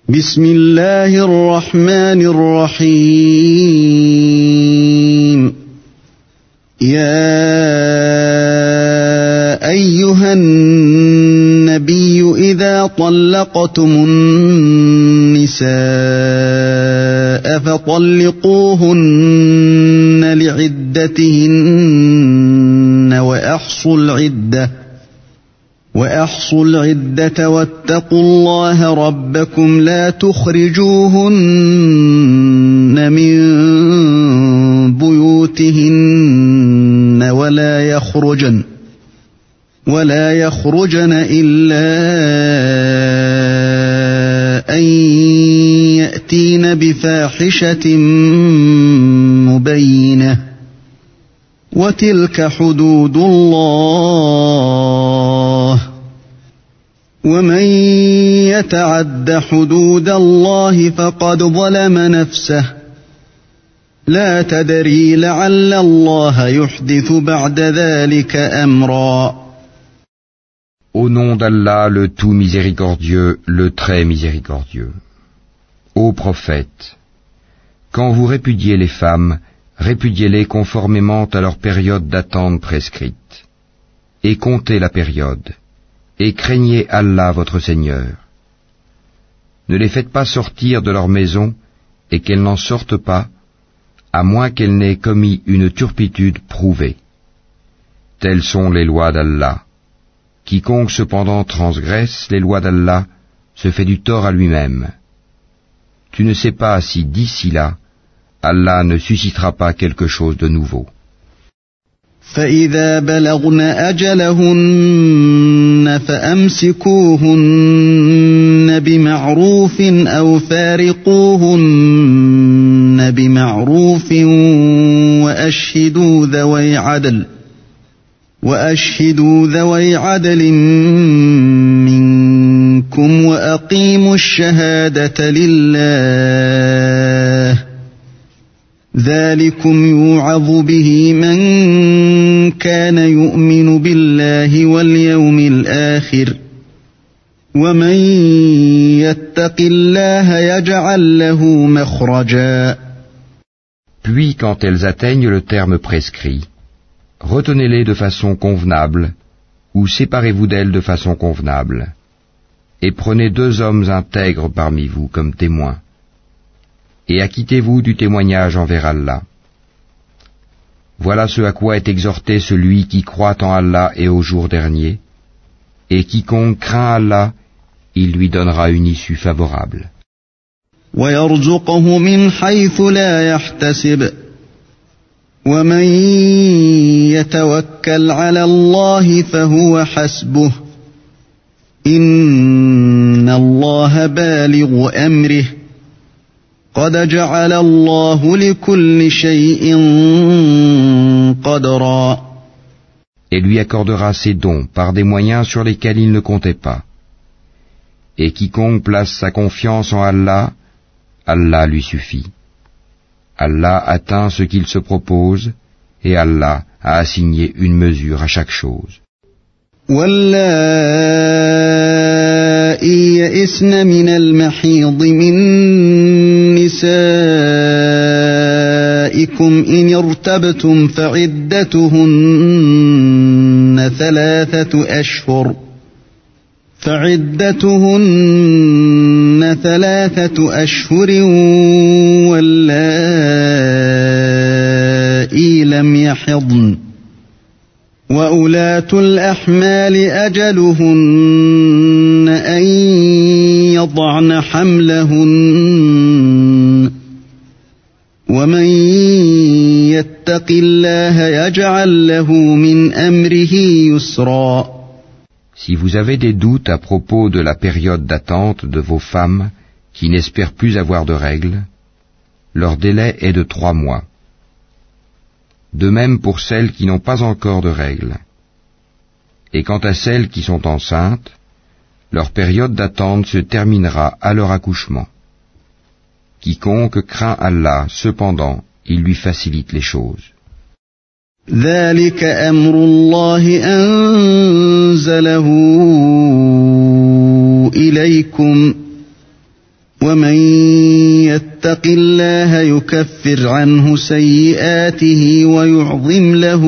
بسم الله الرحمن الرحيم يا أيها النبي إذا طلقتم النساء فطلقوهن لعدتهن وأحصوا العدة واتقوا الله ربكم لا تخرجوهن من بيوتهن ولا يخرجن إلا أن يأتين بفاحشة مبينة وتلك حدود الله ومن يتعد حدود الله فقد ظلم نفسه لا تدري لعل الله يحدث بعد ذلك أمرا. Au nom d'Allah, le tout miséricordieux, le très miséricordieux. Ô prophète, quand vous répudiez les femmes, répudiez-les conformément à leur période d'attente prescrite. Et comptez la période, et craignez Allah votre Seigneur. Ne les faites pas sortir de leur maison, et qu'elles n'en sortent pas, à moins qu'elles n'aient commis une turpitude prouvée. Telles sont les lois d'Allah. Quiconque cependant transgresse les lois d'Allah se fait du tort à lui-même. Tu ne sais pas si d'ici là, Allah ne suscitera pas quelque chose de nouveau. فإذا بلغن أجلهن فأمسكوهن بمعروف أو فارقوهن بمعروف وأشهدوا ذوي عدل منكم وأقيموا الشهادة لله ذلكم يوعظ به من كان يؤمن بالله واليوم الآخر ومن يتق الله يجعل له مخرجا. Puis quand elles atteignent le terme prescrit, retenez-les de façon convenable, ou séparez-vous d'elles de façon convenable, et prenez 2 hommes intègres parmi vous comme témoins, et acquittez-vous du témoignage envers Allah. Voilà ce à quoi est exhorté celui qui croit en Allah et au jour dernier, et quiconque craint Allah, il lui donnera une issue favorable. وَيَرْزُقْهُ مِنْ حَيْثُ لَا يَحْتَسِبُ وَمَنْ يَتَوَكَّلْ عَلَى اللَّهِ فَهُوَ حَسْبُهُ إِنَّ اللَّهَ بَالِغُ أَمْرِهِ قَدْ جَعَلَ اللَّهُ لِكُلِّ شَيْءٍ قَدْرًا. Et lui accordera ses dons par des moyens sur lesquels il ne comptait pas. Et quiconque place sa confiance en Allah, Allah lui suffit. Allah atteint ce qu'il se propose, et Allah a assigné une mesure à chaque chose. واللائي يئسن من المحيض من نسائكم إن ارتبتم فعدتهن 3 أشهر واللائي لم يحضن وأولاة الأحمال أجلهن أن يضعن حملهن ومن يتق الله يجعل له من أمره يسرا. Si vous avez des doutes à propos de la période d'attente de vos femmes qui n'espèrent plus avoir de règles, leur délai est de 3 mois. De même pour celles qui n'ont pas encore de règles. Et quant à celles qui sont enceintes, leur période d'attente se terminera à leur accouchement. Quiconque craint Allah, cependant, il lui facilite les choses. ذلك أمر الله أنزله إليكم ومن يتق الله يكفر عنه سيئاته ويعظم له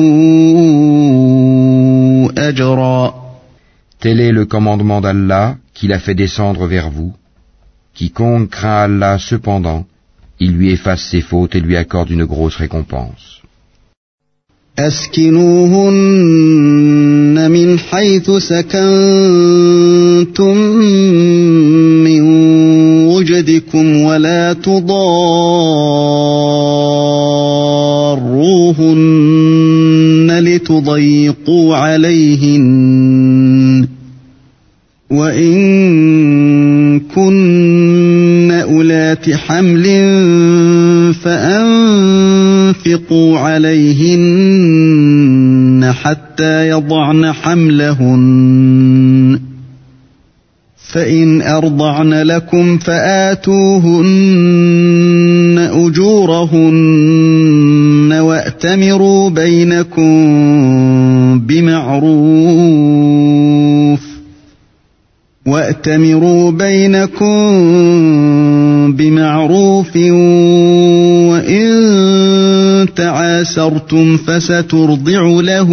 أجرا. Tel est le commandement d'Allah qu'il a fait descendre vers vous. Quiconque craint Allah cependant, il lui efface ses fautes et lui accorde une grosse récompense. أسكنوهن من حيث سكنتم من وجدكم ولا تضاروهن لتضيقوا عليهن وإن كن أولات حمل فأنفقوا عليهن حتى يضعن حملهن فإن أرضعن لكم فآتوهن أجورهن وأتمروا بينكم بمعروف وإن تعاسرتم فسترضع له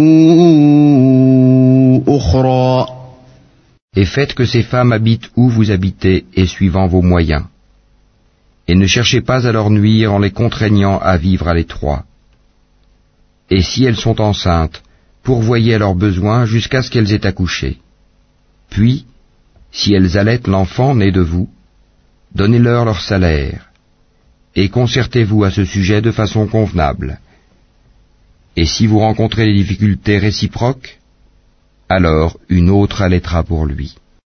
أخرى. Et faites que ces femmes habitent où vous habitez et suivant vos moyens. Et ne cherchez pas à leur nuire en les contraignant à vivre à l'étroit. Et si elles sont enceintes, pourvoyez à leurs besoins jusqu'à ce qu'elles aient accouché. Puis, si elles allaitent l'enfant né de vous, donnez-leur leur salaire, et concertez-vous à ce sujet de façon convenable. Et si vous rencontrez des difficultés réciproques, alors une autre allaitera pour lui.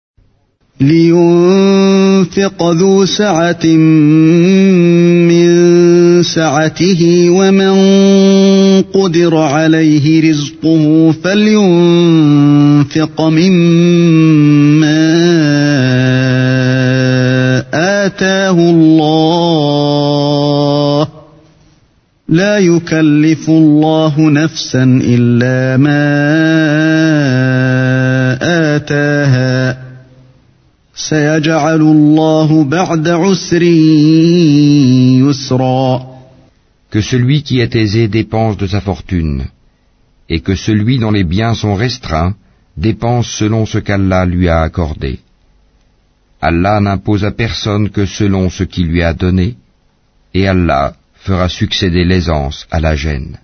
لينفق ذو سعة من سعته ومن قدر عليه رزقه فلينفق مما آتاه الله لا يكلف الله نفسا إلا ما آتاها سيجعل الله بعد عسر يسرا. Que celui qui est aisé dépense de sa fortune, et que celui dont les biens sont restreints dépense selon ce qu'Allah lui a accordé. Allah n'impose à personne que selon ce qu'il lui a donné, et Allah fera succéder l'aisance à la gêne.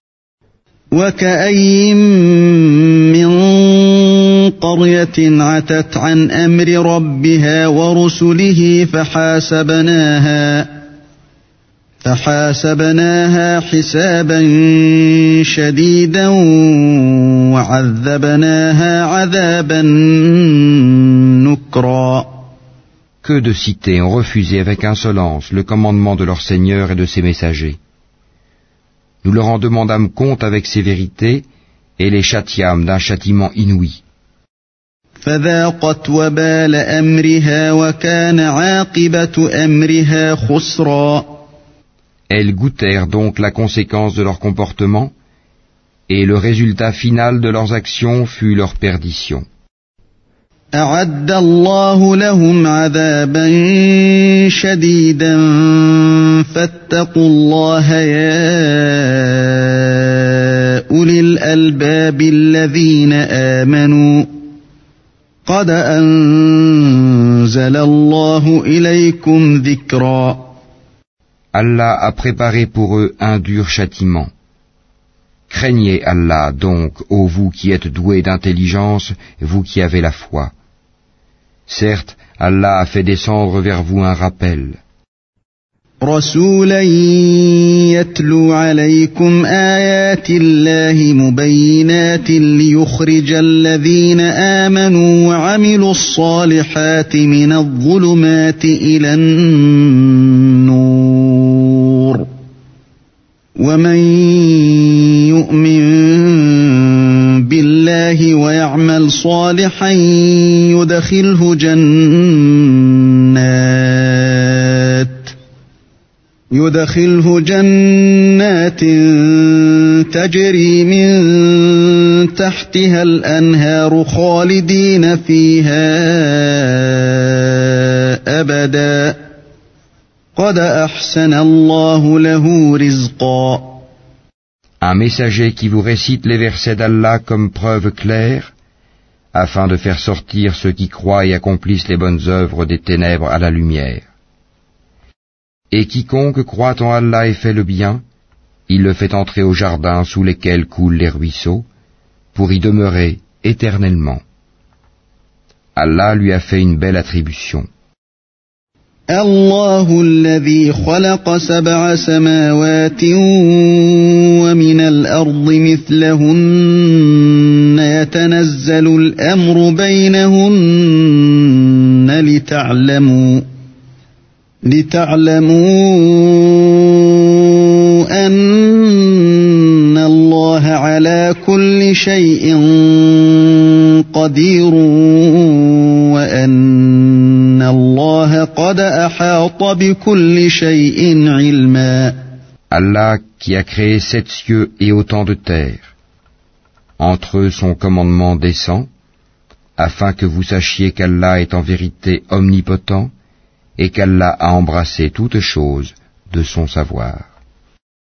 وكأين من قرية عتت عن أمر ربها ورسله فحاسبناها حسابا شديدا وعذبناها عذابا نكرا. Que de cités ont refusé avec insolence le commandement de leur Seigneur et de ses messagers. Nous leur en demandâmes compte avec sévérité et les châtiâmes d'un châtiment inouï. فذاقت وبال أمرها وكان عاقبة أمرها خسرا. Elles goûtèrent donc la conséquence de leur comportement, et le résultat final de leurs actions fut leur perdition. أعد الله لهم عذابا شديدا فاتقوا الله يا أولي الألباب الذين آمنوا قد أنزل الله إليكم ذكرا. Allah a préparé pour eux un dur châtiment. Craignez Allah donc, ô vous qui êtes doués d'intelligence, vous qui avez la foi. Certes, Allah a fait descendre vers vous un rappel. رسولا يتلو عليكم آيات الله مبينات ليخرج الذين آمنوا وعملوا الصالحات من الظلمات إلى النور ومن يؤمن بالله ويعمل صالحا يدخله جنات تجري من تحتها الأنهار خالدين فيها أبدا قد أحسن الله له رزقا. Un messager qui vous récite les versets d'Allah comme preuve claire, afin de faire sortir ceux qui croient et accomplissent les bonnes œuvres des ténèbres à la lumière. Et quiconque croit en Allah et fait le bien, il le fait entrer au jardin sous lesquels coulent les ruisseaux, pour y demeurer éternellement. Allah lui a fait une belle attribution. الله الذي خلق 7 سماوات ومن الأرض مثلهن يتنزل الأمر بينهن لتعلموا أن الله على كل شيء قدير وأن الله قد أحاط بكل شيء علما. Allah qui a créé 7 cieux et autant de terres. Entre eux son commandement descend, afin que vous sachiez qu'Allah est en vérité omnipotent et qu'Allah a embrassé toutes choses de son savoir.